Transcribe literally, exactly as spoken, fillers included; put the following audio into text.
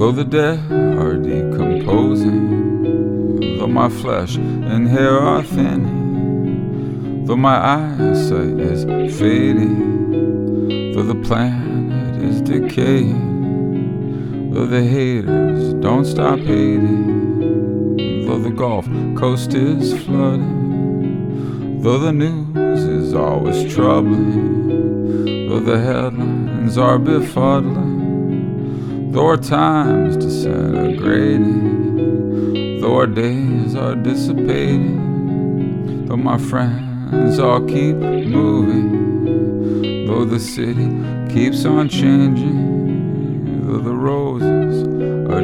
Though the dead are decomposing, though my flesh and hair are thinning, though my eyesight is fading, though the planet is decaying, though the haters don't stop hating, though the Gulf Coast is flooding, though the news is always troubling, though the headlines are befuddling, though our time's disintegrating, though our days are dissipating, though my friends all keep moving, though the city keeps on changing, though the roses